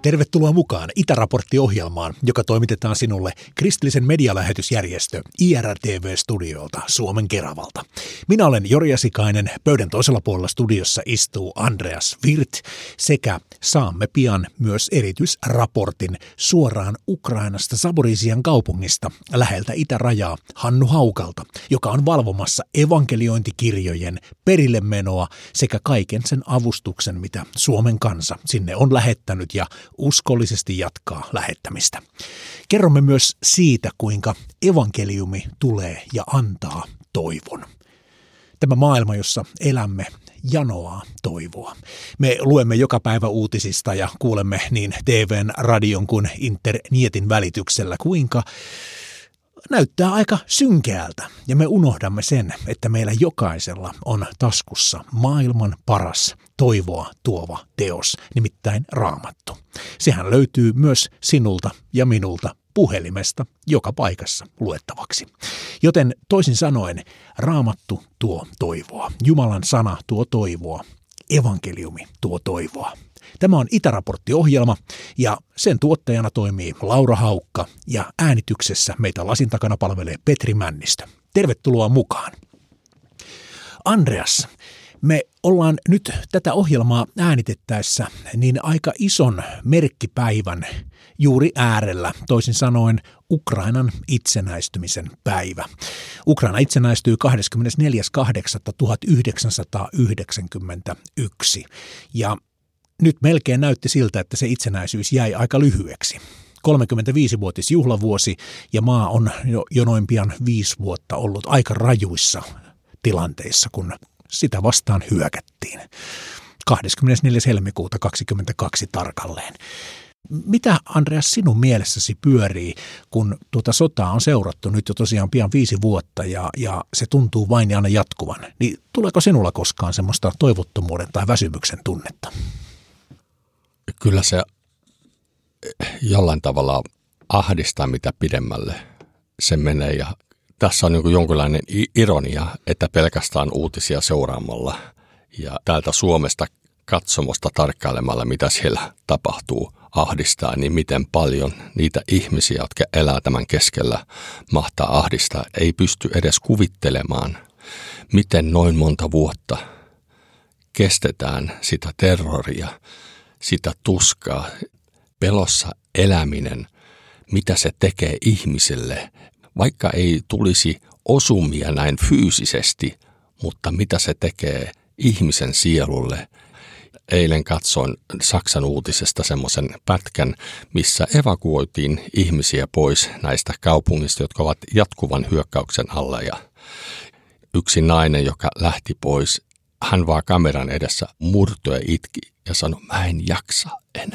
Tervetuloa mukaan Itäraportti-ohjelmaan, joka toimitetaan sinulle kristillisen medialähetysjärjestö IRTV-studiolta Suomen Keravalta. Minä olen Jori Asikainen, pöydän toisella puolella studiossa istuu Andreas Wirth sekä saamme pian myös erityisraportin suoraan Ukrainasta Zaporizhian kaupungista läheltä itärajaa Hannu Haukalta, joka on valvomassa evankeliointikirjojen perille menoa sekä kaiken sen avustuksen, mitä Suomen kansa sinne on lähettänyt ja uskollisesti jatkaa lähettämistä. Kerromme myös siitä, kuinka evankeliumi tulee ja antaa toivon. Tämä maailma, jossa elämme, janoaa toivoa. Me luemme joka päivä uutisista ja kuulemme niin TV:n, radion kuin internetin välityksellä, kuinka näyttää aika synkeältä, ja me unohdamme sen, että meillä jokaisella on taskussa maailman paras toivoa tuova teos, nimittäin Raamattu. Sehän löytyy myös sinulta ja minulta puhelimesta joka paikassa luettavaksi. Joten toisin sanoen, Raamattu tuo toivoa, Jumalan sana tuo toivoa, evankeliumi tuo toivoa. Tämä on Itäraportti-ohjelma ja sen tuottajana toimii Laura Haukka ja äänityksessä meitä lasin takana palvelee Petri Männistö. Tervetuloa mukaan. Andreas, me ollaan nyt tätä ohjelmaa äänitettäessä niin aika ison merkkipäivän juuri äärellä, toisin sanoen Ukrainan itsenäistymisen päivä. Ukraina itsenäistyi 24.8.1991 ja nyt melkein näytti siltä, että se itsenäisyys jäi aika lyhyeksi. 35-vuotisjuhlavuosi ja maa on jo noin pian 5 vuotta ollut aika rajuissa tilanteissa, kun sitä vastaan hyökättiin. 24. helmikuuta 2022 tarkalleen. Mitä, Andreas, sinun mielessäsi pyörii, kun tuota sotaa on seurattu nyt jo tosiaan pian 5 vuotta ja se tuntuu vain ja aina jatkuvan? Niin tuleeko sinulla koskaan semmoista toivottomuuden tai väsymyksen tunnetta? Kyllä se jollain tavalla ahdistaa, mitä pidemmälle se menee. Ja tässä on jonkinlainen ironia, että pelkästään uutisia seuraamalla ja täältä Suomesta katsomosta tarkkailemalla, mitä siellä tapahtuu, ahdistaa, niin miten paljon niitä ihmisiä, jotka elää tämän keskellä, mahtaa ahdistaa. Ei pysty edes kuvittelemaan, miten noin monta vuotta kestetään sitä terroria, sitä tuskaa, pelossa eläminen, mitä se tekee ihmiselle, vaikka ei tulisi osumia näin fyysisesti, mutta mitä se tekee ihmisen sielulle. Eilen katsoin Saksan uutisesta semmoisen pätkän, missä evakuoitiin ihmisiä pois näistä kaupungista, jotka ovat jatkuvan hyökkäyksen alla. Ja yksi nainen, joka lähti pois, hän vaan kameran edessä murtui ja itki ja sanoi, mä en jaksa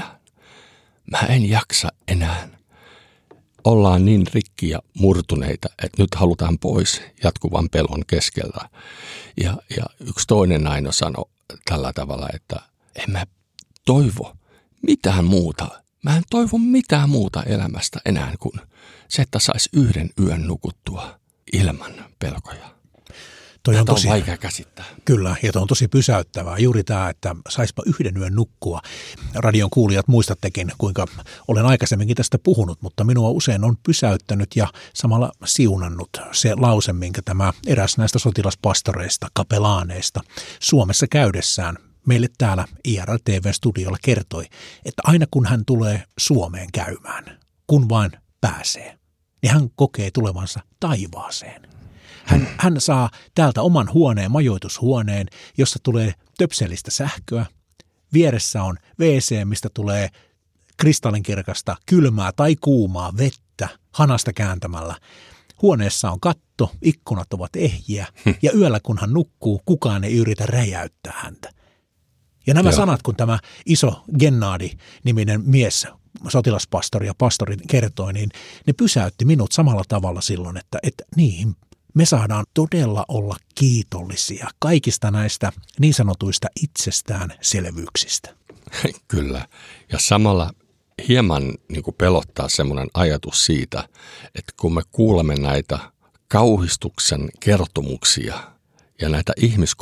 enää. Ollaan niin rikki ja murtuneita, että nyt halutaan pois jatkuvan pelon keskeltä. Ja yksi toinen nainen sanoi tällä tavalla, että en mä toivo mitään muuta. Mä en toivo mitään muuta elämästä enää kuin se, että saisi 1 yön nukuttua ilman pelkoja. Toi on tosi vaikea käsittää. Kyllä, ja toi on tosi pysäyttävää. Juuri tämä, että saispa 1 yön nukkua. Radion kuulijat muistattekin, kuinka olen aikaisemminkin tästä puhunut, mutta minua usein on pysäyttänyt ja samalla siunannut se lause, minkä tämä eräs näistä sotilaspastoreista, kapelaaneista Suomessa käydessään meille täällä IRTV-studiolla kertoi, että aina kun hän tulee Suomeen käymään, kun vain pääsee, niin hän kokee tulevansa taivaaseen. Hän saa täältä oman huoneen, majoitushuoneen, jossa tulee töpselistä sähköä. Vieressä on WC, mistä tulee kristallinkirkasta kylmää tai kuumaa vettä hanasta kääntämällä. Huoneessa on katto, ikkunat ovat ehjiä ja yöllä kun hän nukkuu, kukaan ei yritä räjäyttää häntä. Ja nämä sanat, kun tämä iso Gennadi-niminen mies, sotilaspastori ja pastori kertoi, niin ne pysäytti minut samalla tavalla silloin, että niin, me saadaan todella olla kiitollisia kaikista näistä niin sanotuista itsestäänselvyyksistä. Kyllä. Ja samalla hieman pelottaa semmoinen ajatus siitä, että kun me kuulemme näitä kauhistuksen kertomuksia ja näitä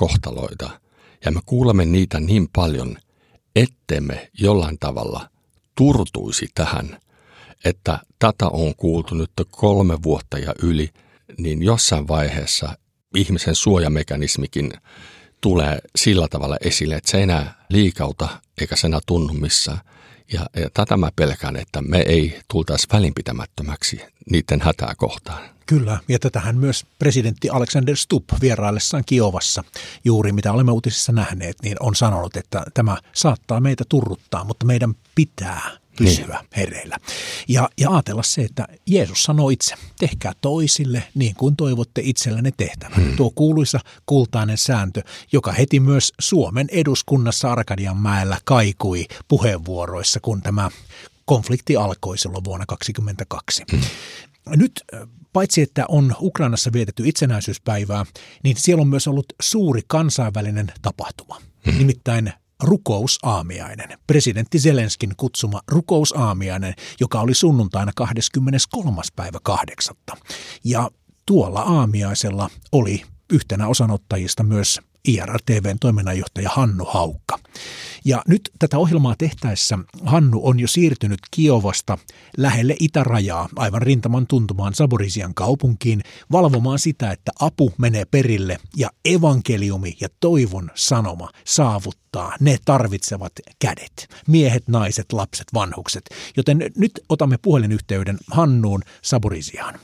ihmiskohtaloita, ja me kuulemme niitä niin paljon, ettemme jollain tavalla turtuisi tähän, että tätä on kuultu nyt 3 vuotta ja yli, niin jossain vaiheessa ihmisen suojamekanismikin tulee sillä tavalla esille, että se ei enää liikauta eikä se enää tunnu missään. Ja tätä mä pelkään, että me ei tultaisi välinpitämättömäksi niiden hätää kohtaan. Kyllä, ja tätähän myös presidentti Alexander Stubb vieraillessaan Kiovassa, juuri mitä olemme uutisissa nähneet, niin on sanonut, että tämä saattaa meitä turruttaa, mutta meidän pitää pysyä hereillä. Ja ajatella se, että Jeesus sanoo itse, tehkää toisille niin kuin toivotte itsellenne tehtävän. Tuo kuuluisa kultainen sääntö, joka heti myös Suomen eduskunnassa Arkadianmäellä kaikui puheenvuoroissa, kun tämä konflikti alkoi silloin vuonna 2022. Nyt paitsi, että on Ukrainassa vietetty itsenäisyyspäivää, niin siellä on myös ollut suuri kansainvälinen tapahtuma, nimittäin rukousaamiainen. Presidentti Zelenskin kutsuma rukousaamiainen, joka oli sunnuntaina 23.8. Ja tuolla aamiaisella oli yhtenä osanottajista myös IRTV:n toiminnanjohtaja Hannu Haukka. Ja nyt tätä ohjelmaa tehtäessä Hannu on jo siirtynyt Kiovasta lähelle itärajaa aivan rintaman tuntumaan Zaporizhian kaupunkiin valvomaan sitä, että apu menee perille ja evankeliumi ja toivon sanoma saavuttaa ne tarvitsevat kädet. Miehet, naiset, lapset, vanhukset. Joten nyt otamme puhelinyhteyden Hannuun Zaporizhiaan.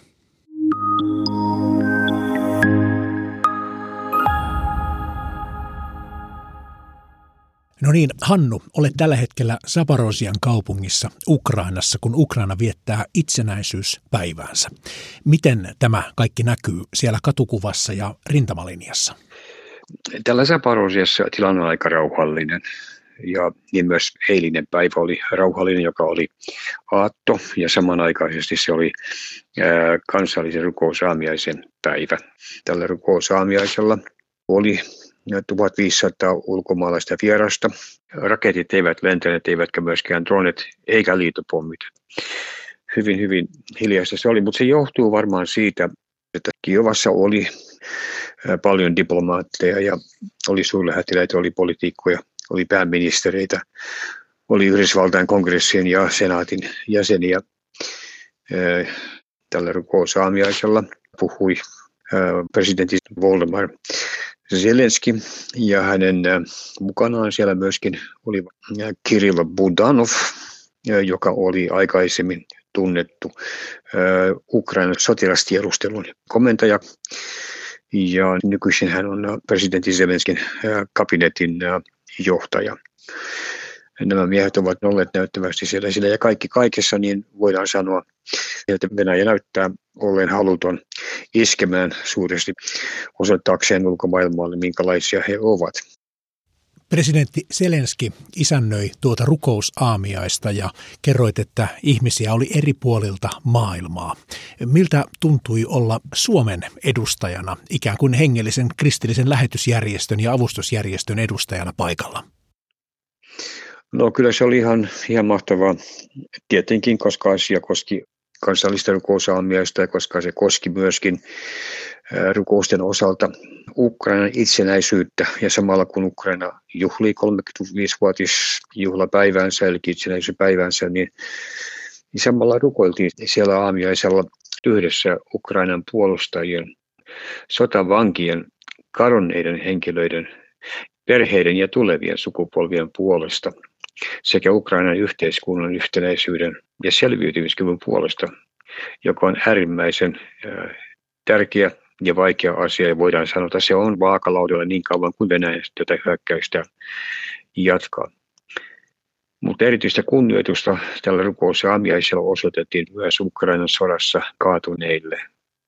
No niin, Hannu, olet tällä hetkellä Zaporizhian kaupungissa Ukrainassa, kun Ukraina viettää itsenäisyyspäiväänsä. Miten tämä kaikki näkyy siellä katukuvassa ja rintamalinjassa? Tällä Zaporizhiassa tilanne on aika rauhallinen ja niin myös eilinen päivä oli rauhallinen, joka oli aatto ja samanaikaisesti se oli kansallisen rukousaamiaisen päivä. Tällä rukousaamiaisella oli 1500 ulkomaalaista vierasta. Raketit eivät lentäneet, eivätkä myöskään dronet eikä liitopommit. Hyvin hiljaista se oli, mutta se johtuu varmaan siitä, että Kiovassa oli paljon diplomaatteja ja oli suurlähettiläitä, oli poliitikkoja, oli pääministereitä, oli Yhdysvaltain kongressin ja senaatin jäseniä. Tällä rukousaamiaisella puhui presidentti Volodymyr Zelenski ja hänen mukanaan siellä myöskin oli Kirill Budanov, joka oli aikaisemmin tunnettu Ukrainan sotilastiedustelun komentaja. Ja nykyisin hän on presidentti Zelenskin kabinetin johtaja. Nämä miehet ovat olleet näyttävästi siellä ja kaikki kaikessa, niin voidaan sanoa, että Venäjä näyttää olleen haluton iskemään suuresti osoittaakseen ulkomaailmalle, minkälaisia he ovat. Presidentti Zelenski isännöi tuota rukousaamiaista ja kerroit, että ihmisiä oli eri puolilta maailmaa. Miltä tuntui olla Suomen edustajana, ikään kuin hengellisen kristillisen lähetysjärjestön ja avustusjärjestön edustajana paikalla? No kyllä se oli ihan mahtavaa, tietenkin, koska asia koski kansallista rukousaamiaista ja koska se koski myöskin rukousten osalta Ukrainan itsenäisyyttä ja samalla kun Ukraina juhlii 35-vuotisjuhlapäiväänsä eli itsenäisyyspäiväänsä, niin samalla rukoiltiin siellä aamiaisella yhdessä Ukrainan puolustajien, sotavankien, kadonneiden henkilöiden, perheiden ja tulevien sukupolvien puolesta sekä Ukrainan yhteiskunnan yhtenäisyyden ja selviytymiskyvyn puolesta, joka on äärimmäisen tärkeä ja vaikea asia, ja voidaan sanoa, että se on vaakalaudella niin kauan kuin Venäjä tätä hyökkäystä jatkaa. Mutta erityistä kunnioitusta tällä rukousaamiaisella osoitettiin myös Ukrainan sodassa kaatuneille.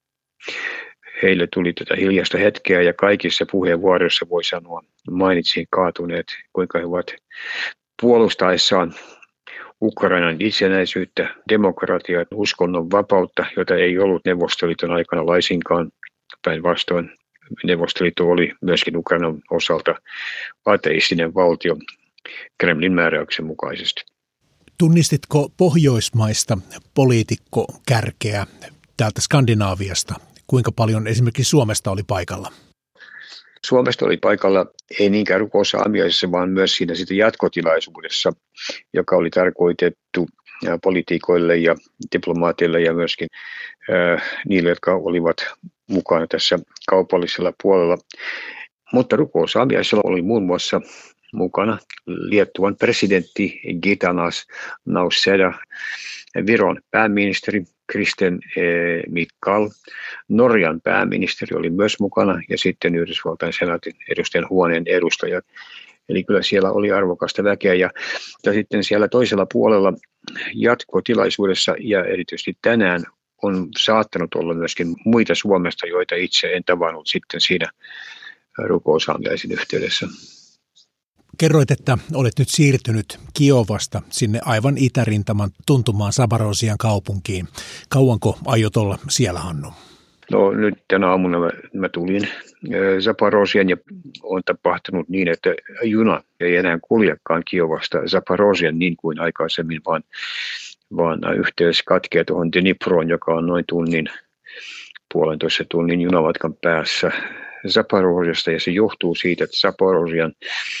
Heille tuli tätä hiljaista hetkeä ja kaikissa puheenvuoroissa voi sanoa, mainitsin kaatuneet, kuinka he ovat puolustaessaan Ukrainan itsenäisyyttä, demokratiaa, uskonnon vapautta, jota ei ollut Neuvostoliiton aikana laisinkaan. Päinvastoin Neuvostoliitto oli myöskin Ukrainan osalta ateistinen valtio Kremlin määräyksen mukaisesti. Tunnistitko pohjoismaista poliitikkokärkeä täältä Skandinaaviasta? Kuinka paljon esimerkiksi Suomesta oli paikalla? Suomesta oli paikalla ei niinkään rukousaamiaisessa, vaan myös siinä sitten jatkotilaisuudessa, joka oli tarkoitettu poliitikoille ja diplomaateille ja myöskin niille, jotka olivat mukana tässä kaupallisella puolella. Mutta rukousaamiaisella oli muun muassa mukana Liettuan presidentti Gitanas Nausėda, Viron pääministeri Kristen Michal, Norjan pääministeri oli myös mukana ja sitten Yhdysvaltain senaatin edustajan huoneen edustajat. Eli kyllä siellä oli arvokasta väkeä ja sitten siellä toisella puolella jatkotilaisuudessa ja erityisesti tänään on saattanut olla myöskin muita Suomesta, joita itse en tavannut sitten siinä rukousaamiaisen yhteydessä. Kerroit, että olet nyt siirtynyt Kiovasta sinne aivan itärintaman tuntumaan Zaporozhian kaupunkiin. Kauanko aiot olla siellä, Hannu? No nyt tänä aamuna mä tulin Zaporozhian ja on tapahtunut niin, että juna ei enää kuljekaan Kiovasta Zaporozhian niin kuin aikaisemmin, vaan yhteys katkeaa tuohon Dniproon, joka on noin puolentoista tunnin junamatkan päässä Zaporozhiasta, ja se johtuu siitä, että Zaporozhian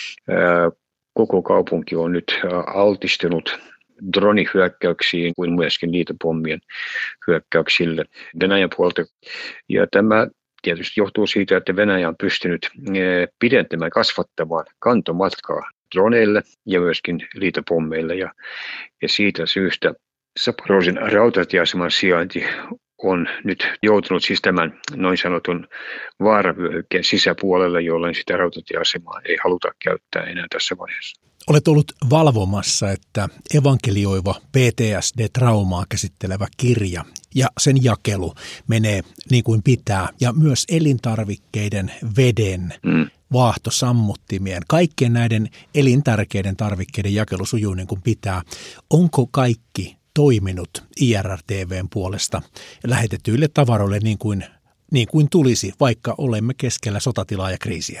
koko kaupunki on nyt altistunut dronihyökkäyksiin kuin myöskin liitopommien hyökkäyksille Venäjän puolta. Ja tämä tietysti johtuu siitä, että Venäjä on pystynyt pidentämään, kasvattamaan kantomatkaa droneille ja myöskin liitopommeille. Ja siitä syystä Zaporozhian rautatieaseman sijainti on nyt joutunut siis tämän noin sanotun vaaravyöhykkeen sisäpuolelle, jolloin sitä rautatieasemaa ei haluta käyttää enää tässä vaiheessa. Olet ollut valvomassa, että evankelioiva PTSD-traumaa käsittelevä kirja ja sen jakelu menee niin kuin pitää, ja myös elintarvikkeiden, veden, vaahtosammuttimien, kaikkien näiden elintärkeiden tarvikkeiden jakelu sujuu niin kuin pitää. Onko kaikki toiminut IRR-TV:n puolesta lähetetyille tavaroille niin kuin tulisi, vaikka olemme keskellä sotatilaa ja kriisiä?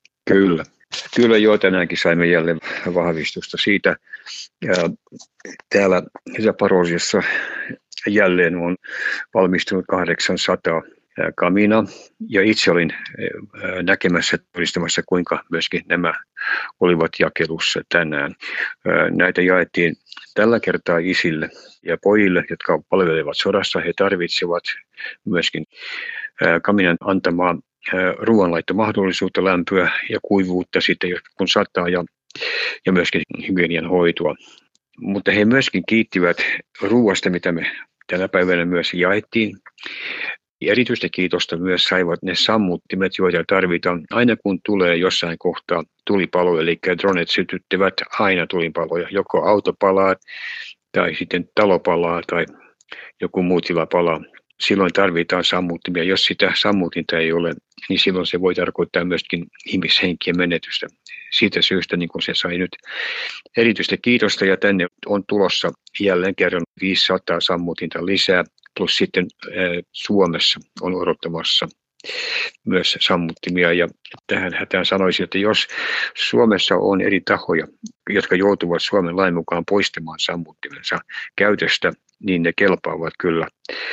Kyllä jo tänäänkin saimme jälleen vahvistusta siitä. Ja täällä Zaporozhiassa jälleen on valmistunut 800 kamina, ja itse olin näkemässä, todistamassa, kuinka myöskin nämä olivat jakelussa tänään. Näitä jaettiin tällä kertaa isille ja pojille, jotka palvelevat sodassa. He tarvitsevat myöskin kaminan antamaa ruoanlaittomahdollisuutta, lämpöä ja kuivuutta sitten, kun sataa, ja myöskin hygienian hoitoa. Mutta he myöskin kiittivät ruoasta, mitä me tänä päivänä myös jaettiin. Ja erityistä kiitosta myös saivat ne sammuttimet, joita tarvitaan aina kun tulee jossain kohtaa tulipalo, eli dronet sytyttävät aina tulipaloja, joko auto palaa tai sitten talo palaa tai joku muu tila palaa. Silloin tarvitaan sammuttimia. Jos sitä sammutinta ei ole, niin silloin se voi tarkoittaa myöskin ihmishenkien menetystä. Siitä syystä niin kun se sai nyt erityistä kiitosta, ja tänne on tulossa jälleen kerran 500 sammutinta lisää, plus sitten Suomessa on odottamassa myös sammuttimia. Ja tähän hätään sanoisin, että jos Suomessa on eri tahoja, jotka joutuvat Suomen lain mukaan poistamaan sammuttimensa käytöstä, niin ne kelpaavat kyllä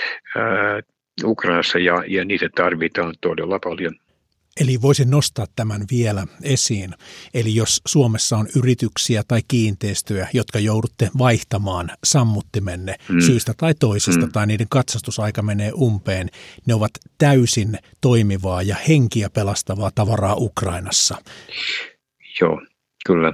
Ukrainassa, ja niitä tarvitaan todella paljon. Eli voisin nostaa tämän vielä esiin. Eli jos Suomessa on yrityksiä tai kiinteistöjä, jotka joudutte vaihtamaan sammuttimenne syystä tai toisesta, tai niiden katsastusaika menee umpeen, ne ovat täysin toimivaa ja henkiä pelastavaa tavaraa Ukrainassa. Joo, kyllä.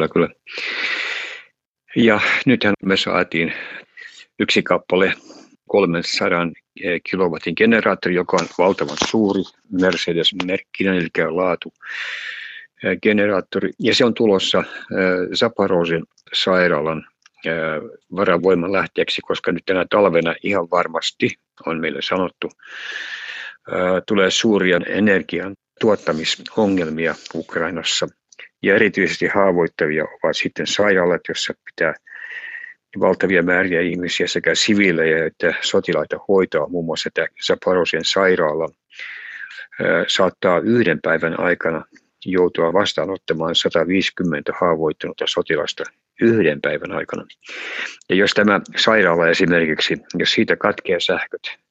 Ja nythän me saatiin yksi kappale 300 kilowatin generaattori, joka on valtavan suuri, Mercedes-merkkinen, eli laatu generaattori. Ja se on tulossa Zaporozhian sairaalan varavoiman lähteeksi, koska nyt tänä talvena ihan varmasti, on meille sanottu, tulee suuria energian tuottamisongelmia Ukrainassa. Ja erityisesti haavoittavia ovat sitten sairaalat, joissa pitää valtavia määriä ihmisiä, sekä siviilejä että sotilaita hoitaa. Muun muassa tämä Zaporozhian sairaala saattaa yhden päivän aikana joutua vastaanottamaan 150 haavoittunutta sotilasta yhden päivän aikana. Ja jos tämä sairaala esimerkiksi, jos siitä katkeaa sähköt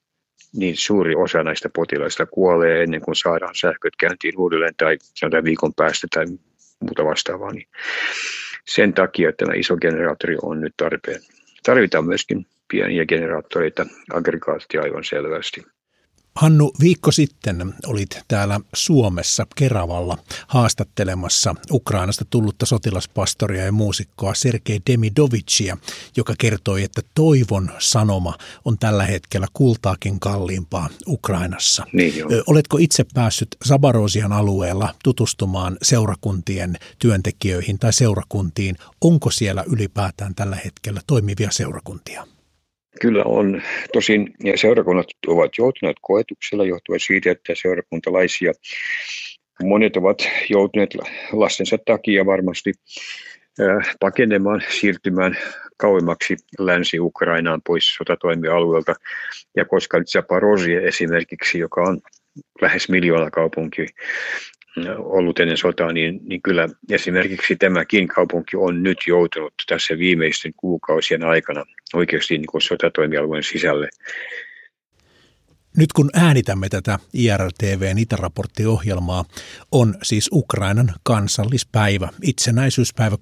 niin suuri osa näistä potilaista kuolee ennen kuin saadaan sähköt käyntiin uudelleen tai sanotaan viikon päästä tai muuta vastaavaa. Niin sen takia tämä iso generaattori on nyt tarpeen. Tarvitaan myöskin pieniä generaattoreita, aggregaattia aivan selvästi. Hannu, viikko sitten olit täällä Suomessa Keravalla haastattelemassa Ukrainasta tullutta sotilaspastoria ja muusikkoa Sergei Demidovicia, joka kertoi, että toivon sanoma on tällä hetkellä kultaakin kalliimpaa Ukrainassa. Niin Oletko itse päässyt Zaporozhian alueella tutustumaan seurakuntien työntekijöihin tai seurakuntiin? Onko siellä ylipäätään tällä hetkellä toimivia seurakuntia? Kyllä on. Tosin seurakunnat ovat joutuneet koetuksella johtuen siitä, että seurakuntalaisia monet ovat joutuneet lastensa takia varmasti pakenemaan, siirtymään kauemmaksi Länsi-Ukrainaan pois sotatoimialueelta. Ja koska Zaporozhye esimerkiksi, joka on lähes 1 miljoona kaupunki ollut ennen sotaa, niin kyllä esimerkiksi tämäkin kaupunki on nyt joutunut tässä viimeisten kuukausien aikana oikeasti niin kuin sotatoimialueen sisälle. Nyt kun äänitämme tätä IRTV:n itäraporttiohjelmaa, on siis Ukrainan kansallispäivä, itsenäisyyspäivä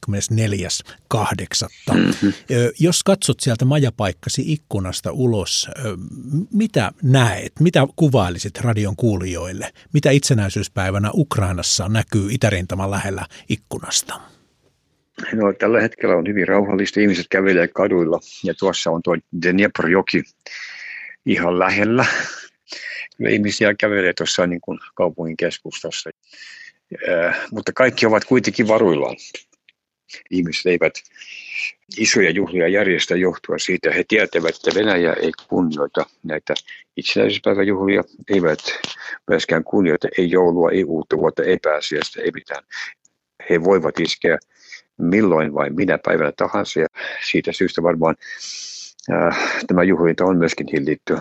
24.8. Jos katsot sieltä majapaikkasi ikkunasta ulos, mitä näet, mitä kuvailisit radion kuulijoille? Mitä itsenäisyyspäivänä Ukrainassa näkyy itärintaman lähellä ikkunasta? No, tällä hetkellä on hyvin rauhallista, ihmiset kävelee kaduilla ja tuossa on tuo Dnepr-joki ihan lähellä. Ihmisiä kävelee tuossa niin kuin kaupungin keskustassa, mutta kaikki ovat kuitenkin varuillaan. Ihmiset eivät isoja juhlia järjestä johtua siitä. He tietävät, että Venäjä ei kunnioita näitä itsenäisyyspäiväjuhlia, eivät myöskään kunnioita ei joulua, ei uutta vuotta, ei pääsiäistä, ei mitään. He voivat iskeä milloin vai minä päivänä tahansa ja siitä syystä varmaan tämä juhlinta on myöskin hillittyä.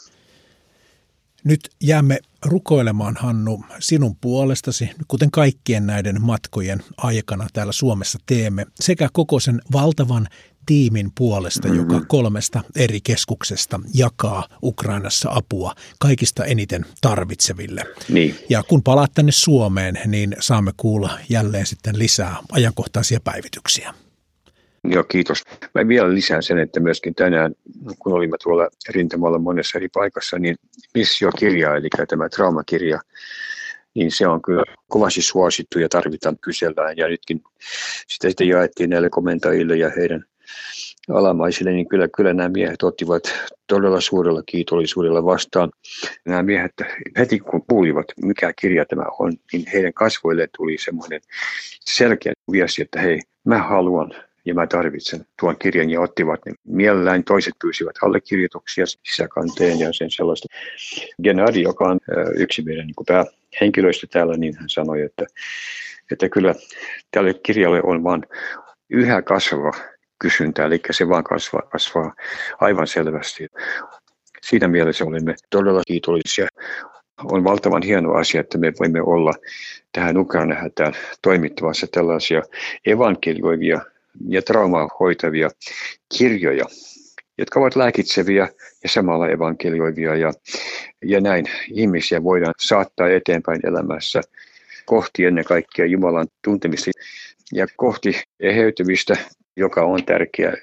Nyt jäämme rukoilemaan, Hannu, sinun puolestasi, kuten kaikkien näiden matkojen aikana täällä Suomessa teemme, sekä koko sen valtavan tiimin puolesta, joka 3 eri keskuksesta jakaa Ukrainassa apua kaikista eniten tarvitseville. Niin. Ja kun palaat tänne Suomeen, niin saamme kuulla jälleen sitten lisää ajankohtaisia päivityksiä. Joo, kiitos. Mä vielä lisään sen, että myöskin tänään, kun olimme tuolla rintamalla monessa eri paikassa, niin missiokirja, eli tämä traumakirja, niin se on kyllä kovasti suosittu ja tarvitaan kysellään. Ja nytkin sitä sitten jaettiin näille komentajille ja heidän alamaisille, niin kyllä nämä miehet ottivat todella suurella kiitollisuudella vastaan. Nämä miehet heti kun kuulivat, mikä kirja tämä on, niin heidän kasvoilleen tuli semmoinen selkeä viesti, että hei, mä haluan ja mä tarvitsen tuon kirjan ja ottivat ne mielellään. Toiset pyysivät allekirjoituksia sisäkanteen ja sen sellaista. Gennadi, joka on yksi meidän niin päähenkilöistä täällä, niin hän sanoi, että kyllä tälle kirjalle on vaan yhä kasvava kysyntä, eli se vaan kasvaa aivan selvästi. Siinä mielessä olemme todella kiitollisia. On valtavan hieno asia, että me voimme olla tähän Ukrainan hätään toimittamassa tällaisia evankelioivia ja traumaa hoitavia kirjoja, jotka ovat lääkitseviä ja samalla evankelioivia ja näin ihmisiä voidaan saattaa eteenpäin elämässä kohti ennen kaikkea Jumalan tuntemista ja kohti eheytymistä, joka on tärkeää.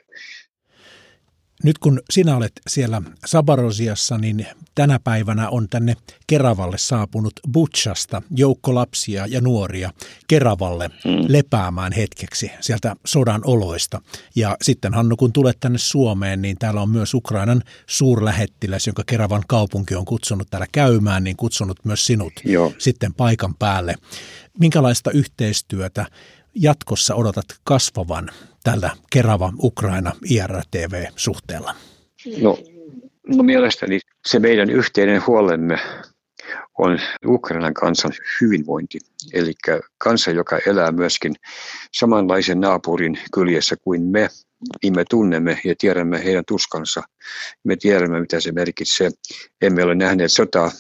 Nyt kun sinä olet siellä Zaporozhiassa, niin tänä päivänä on tänne Keravalle saapunut Butšasta joukko lapsia ja nuoria Keravalle lepäämään hetkeksi sieltä sodan oloista. Ja sitten, Hannu, kun tulet tänne Suomeen, niin täällä on myös Ukrainan suurlähettiläs, jonka Keravan kaupunki on kutsunut täällä käymään, niin kutsunut myös sinut sitten paikan päälle. Minkälaista yhteistyötä jatkossa odotat kasvavan tällä Kerava-Ukraina IRTV-suhteella? No mielestäni se meidän yhteinen huolemme on Ukrainan kansan hyvinvointi, eli kansa, joka elää myöskin samanlaisen naapurin kyljessä kuin me, niin me tunnemme ja tiedämme heidän tuskansa. Me tiedämme, mitä se merkitsee. Emme ole nähneet sotaa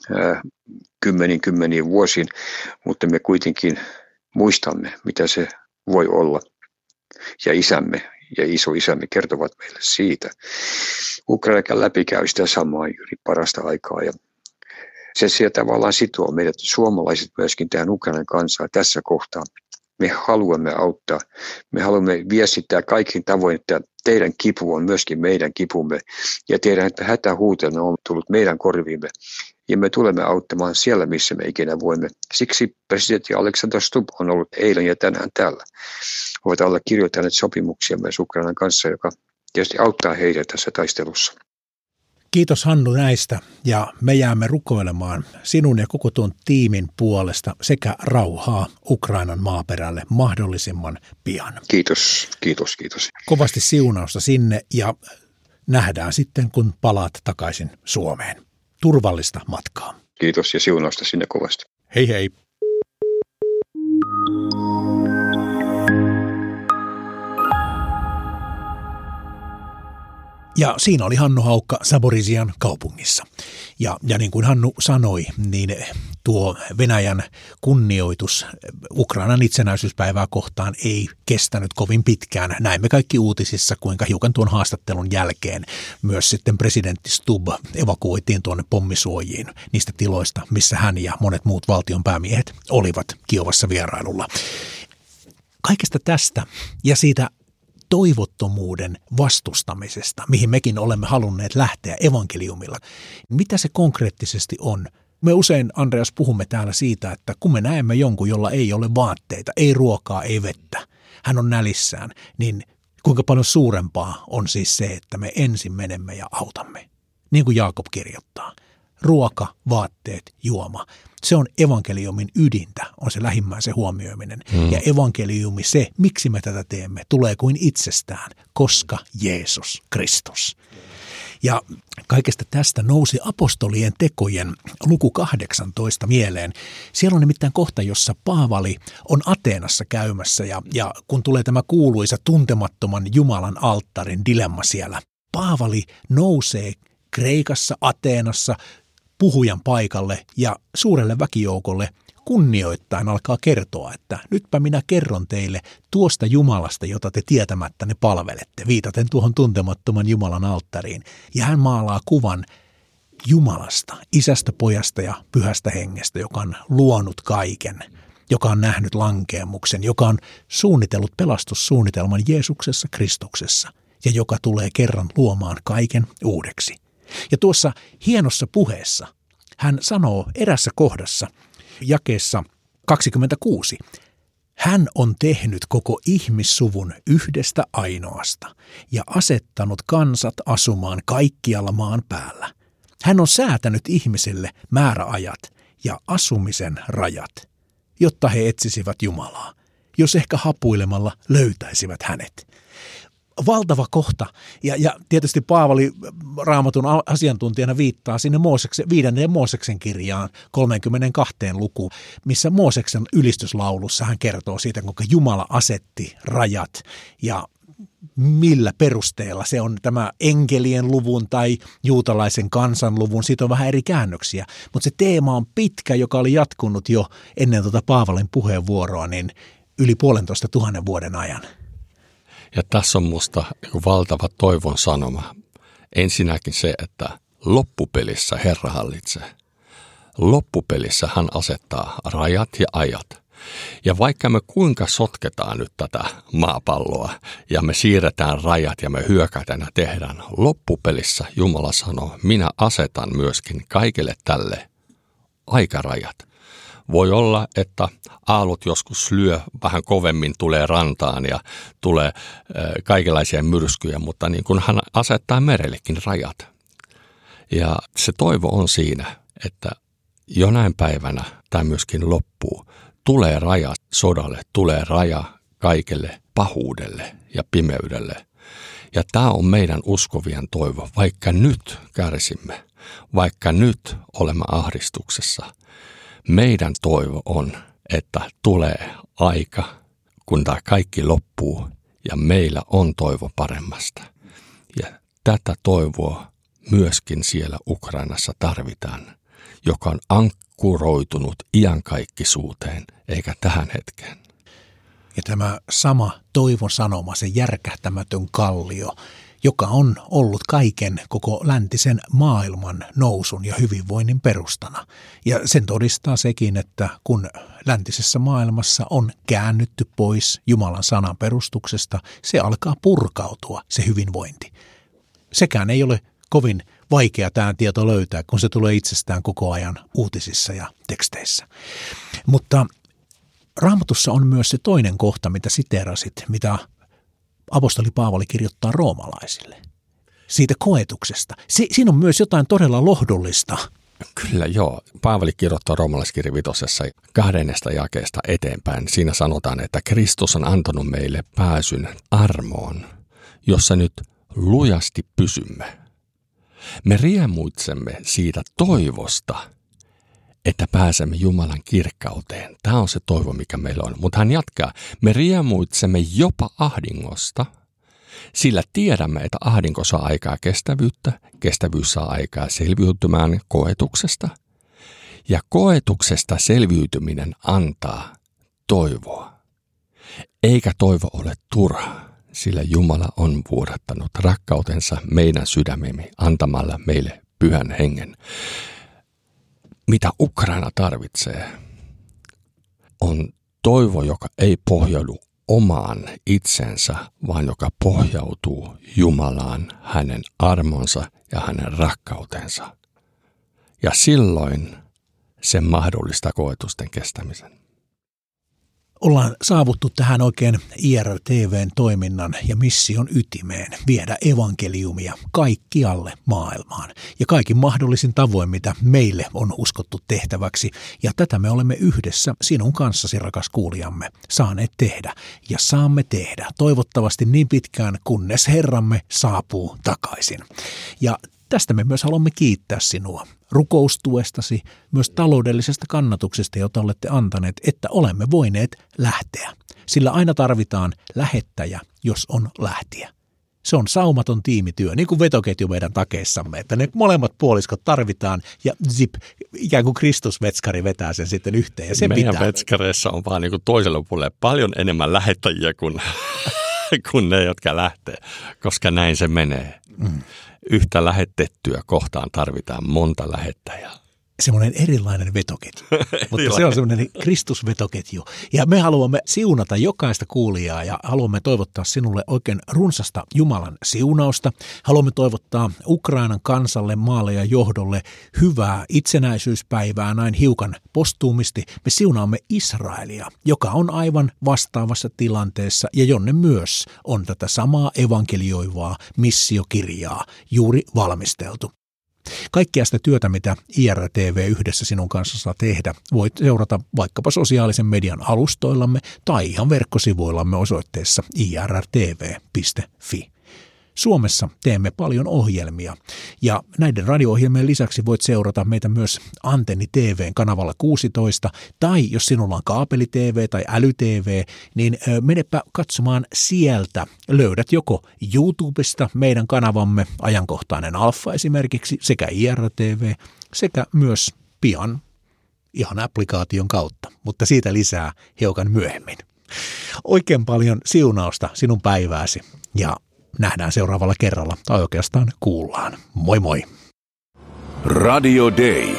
kymmeniin vuosiin, mutta me kuitenkin muistamme, mitä se voi olla. ja isämme ja isoisämme kertovat meille siitä. Ukraina läpikäy sitä samaa juuri parasta aikaa ja se tavallaan sitoo meidät suomalaiset myöskin tähän Ukrainan kansaan tässä kohtaa. Me haluamme auttaa, me haluamme viestittää kaikin tavoin, että teidän kipu on myöskin meidän kipumme ja teidän hätähuutelma on tullut meidän korviimme ja me tulemme auttamaan siellä, missä me ikinä voimme. Siksi presidentti Alexander Stubb on ollut eilen ja tänään täällä. Ovat allekirjoittaneet sopimuksia myös Ukrainan kanssa, joka tietysti auttaa heitä tässä taistelussa. Kiitos Hannu näistä ja me jäämme rukoilemaan sinun ja koko tuon tiimin puolesta sekä rauhaa Ukrainan maaperälle mahdollisimman pian. Kiitos. Kovasti siunausta sinne ja nähdään sitten, kun palaat takaisin Suomeen. Turvallista matkaa. Kiitos ja siunausta sinne kovasti. Hei hei. Ja siinä oli Hannu Haukka Zaporizhian kaupungissa. Ja niin kuin Hannu sanoi, niin tuo Venäjän kunnioitus Ukrainan itsenäisyyspäivää kohtaan ei kestänyt kovin pitkään. Näimme kaikki uutisissa, kuinka hiukan tuon haastattelun jälkeen myös sitten presidentti Stubb evakuoitiin tuonne pommisuojiin niistä tiloista, missä hän ja monet muut valtion päämiehet olivat Kiovassa vierailulla. Kaikesta tästä ja siitä toivottomuuden vastustamisesta, mihin mekin olemme halunneet lähteä evankeliumilla. Mitä se konkreettisesti on? Me usein, Andreas, puhumme täällä siitä, että kun me näemme jonkun, jolla ei ole vaatteita, ei ruokaa, ei vettä, hän on nälissään, niin kuinka paljon suurempaa on siis se, että me ensin menemme ja autamme. Niin kuin Jaakob kirjoittaa. Ruoka, vaatteet, juoma. Se on evankeliumin ydintä, on se lähimmäisen huomioiminen. Ja evankeliumi, se, miksi me tätä teemme, tulee kuin itsestään, koska Jeesus Kristus. Ja kaikesta tästä nousi apostolien tekojen luku 18 mieleen. Siellä on nimittäin kohta, jossa Paavali on Ateenassa käymässä ja kun tulee tämä kuuluisa tuntemattoman Jumalan alttarin dilemma siellä. Paavali nousee Kreikassa, Ateenassa, puhujan paikalle ja suurelle väkijoukolle kunnioittain alkaa kertoa, että nytpä minä kerron teille tuosta Jumalasta, jota te tietämättä ne palvelette, viitaten tuohon tuntemattoman Jumalan alttariin. Ja hän maalaa kuvan Jumalasta, Isästä, Pojasta ja Pyhästä Hengestä, joka on luonut kaiken, joka on nähnyt lankeemuksen, joka on suunnitellut pelastussuunnitelman Jeesuksessa Kristuksessa ja joka tulee kerran luomaan kaiken uudeksi. Ja tuossa hienossa puheessa hän sanoo erässä kohdassa, jakeessa 26, hän on tehnyt koko ihmissuvun yhdestä ainoasta ja asettanut kansat asumaan kaikkialla maan päällä. Hän on säätänyt ihmisille määräajat ja asumisen rajat, jotta he etsisivät Jumalaa, jos ehkä hapuilemalla löytäisivät hänet. Valtava kohta, ja tietysti Paavali Raamatun asiantuntijana viittaa sinne 5. Mooseksen kirjaan 32. lukuun, missä Mooseksen ylistyslaulussa hän kertoo siitä, kuinka Jumala asetti rajat ja millä perusteella. Se on tämä enkelien luvun tai juutalaisen kansan luvun, siitä on vähän eri käännöksiä, mutta se teema on pitkä, joka oli jatkunut jo ennen Paavalin puheenvuoroa niin yli 1,500 vuoden ajan. Ja tässä on musta valtava toivon sanoma. Ensinnäkin se, että loppupelissä Herra hallitsee. Loppupelissä hän asettaa rajat ja ajat. Ja vaikka me kuinka sotketaan nyt tätä maapalloa ja me siirretään rajat ja me hyökätään ja tehdään, loppupelissä Jumala sanoo, minä asetan myöskin kaikille tälle aikarajat. Voi olla, että aallot joskus lyö vähän kovemmin, tulee rantaan ja tulee kaikenlaisia myrskyjä, mutta niin kuin hän asettaa merellekin rajat. Ja se toivo on siinä, että jonain päivänä tämä myöskin loppuu. Tulee raja sodalle, tulee raja kaikelle pahuudelle ja pimeydelle. Ja tämä on meidän uskovien toivo, vaikka nyt kärsimme, vaikka nyt olemme ahdistuksessa. Meidän toivo on, että tulee aika, kun tämä kaikki loppuu ja meillä on toivo paremmasta. Ja tätä toivoa myöskin siellä Ukrainassa tarvitaan, joka on ankkuroitunut iankaikkisuuteen eikä tähän hetkeen. Ja tämä sama toivon sanoma, se järkähtämätön kallio, joka on ollut kaiken koko läntisen maailman nousun ja hyvinvoinnin perustana. Ja sen todistaa sekin, että kun läntisessä maailmassa on käännytty pois Jumalan sanan perustuksesta, se alkaa purkautua, se hyvinvointi. Sekään ei ole kovin vaikea tämä tieto löytää, kun se tulee itsestään koko ajan uutisissa ja teksteissä. Mutta Raamatussa on myös se toinen kohta, mitä siteerasit, mitä apostoli Paavali kirjoittaa roomalaisille. Siitä koetuksesta. Siinä on myös jotain todella lohdullista. Kyllä joo. Paavali kirjoittaa roomalaiskirja 5. 2. jakeesta eteenpäin. Siinä sanotaan, että Kristus on antanut meille pääsyn armoon, jossa nyt lujasti pysymme. Me riemuitsemme siitä toivosta, että pääsemme Jumalan kirkkauteen. Tämä on se toivo, mikä meillä on. Mutta hän jatkaa, me riemuitsemme jopa ahdingosta, sillä tiedämme, että ahdinko saa aikaa kestävyyttä, kestävyys saa aikaa selviytymään koetuksesta, ja koetuksesta selviytyminen antaa toivoa. Eikä toivo ole turha, sillä Jumala on vuodattanut rakkautensa meidän sydämemme antamalla meille pyhän hengen. Mitä Ukraina tarvitsee, on toivo, joka ei pohjaudu omaan itsensä, vaan joka pohjautuu Jumalaan, hänen armonsa ja hänen rakkautensa. Ja silloin se mahdollistaa koetusten kestämisen. Ollaan saavuttu tähän oikein IRTV:n toiminnan ja mission ytimeen viedä evankeliumia kaikkialle maailmaan ja kaikin mahdollisin tavoin, mitä meille on uskottu tehtäväksi. Ja tätä me olemme yhdessä sinun kanssasi, rakas kuulijamme, saaneet tehdä ja saamme tehdä toivottavasti niin pitkään, kunnes Herramme saapuu takaisin. Ja tästä me myös haluamme kiittää sinua rukoustuestasi, myös taloudellisesta kannatuksesta, jota olette antaneet, että olemme voineet lähteä. Sillä aina tarvitaan lähettäjä, jos on lähtiä. Se on saumaton tiimityö, niin kuin vetoketju meidän takeissamme, että ne molemmat puoliskot tarvitaan ja zip, ikään kuin Kristusvetskari vetää sen sitten yhteen. Ja se meidän pitää. vetskareissa on vaan niin kuin toiselle puolelle paljon enemmän lähettäjiä kuin ne, jotka lähtee, koska näin se menee. Yhtä lähetettyä kohtaan tarvitaan monta lähettäjää. Semmoinen erilainen vetoketju, mutta se on semmoinen Kristusvetoketju. Ja me haluamme siunata jokaista kuulijaa ja haluamme toivottaa sinulle oikein runsasta Jumalan siunausta. Haluamme toivottaa Ukrainan kansalle, maalle ja johdolle hyvää itsenäisyyspäivää näin hiukan postuumisti. Me siunaamme Israelia, joka on aivan vastaavassa tilanteessa ja jonne myös on tätä samaa evankelioivaa missiokirjaa juuri valmisteltu. Kaikkea sitä työtä, mitä IRTV yhdessä sinun kanssa saa tehdä, voit seurata vaikkapa sosiaalisen median alustoillamme tai ihan verkkosivuillamme osoitteessa irtv.fi. Suomessa teemme paljon ohjelmia ja näiden radio-ohjelmien lisäksi voit seurata meitä myös Antenni TV:n kanavalla 16 tai jos sinulla on kaapeli-TV tai äly-TV, niin menepä katsomaan sieltä. Löydät joko YouTubesta meidän kanavamme Ajankohtainen Alfa esimerkiksi sekä IRTV sekä myös pian ihan applikaation kautta, mutta siitä lisää hiukan myöhemmin. Oikein paljon siunausta sinun päivääsi ja nähdään seuraavalla kerralla, tai oikeastaan kuullaan. Moi moi! Radio Day.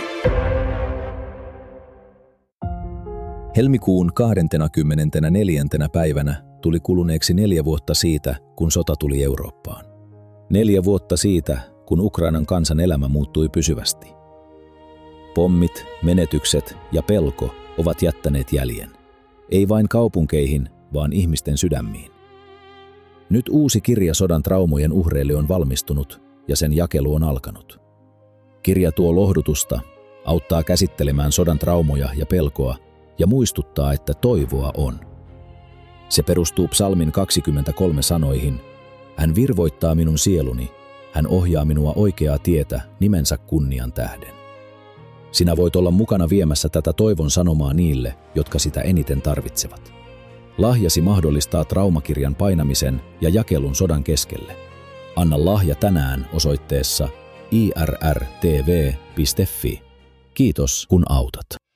Helmikuun 24. päivänä tuli kuluneeksi 4 vuotta siitä, kun sota tuli Eurooppaan. 4 vuotta siitä, kun Ukrainan kansan elämä muuttui pysyvästi. Pommit, menetykset ja pelko ovat jättäneet jäljen. Ei vain kaupunkeihin, vaan ihmisten sydämiin. Nyt uusi kirja sodan traumojen uhreille on valmistunut ja sen jakelu on alkanut. Kirja tuo lohdutusta, auttaa käsittelemään sodan traumoja ja pelkoa ja muistuttaa, että toivoa on. Se perustuu Psalmin 23 sanoihin: Hän virvoittaa minun sieluni, hän ohjaa minua oikeaa tietä nimensä kunnian tähden. Sinä voit olla mukana viemässä tätä toivon sanomaa niille, jotka sitä eniten tarvitsevat. Lahjasi mahdollistaa traumakirjan painamisen ja jakelun sodan keskelle. Anna lahja tänään osoitteessa irrtv.fi. Kiitos, kun autat.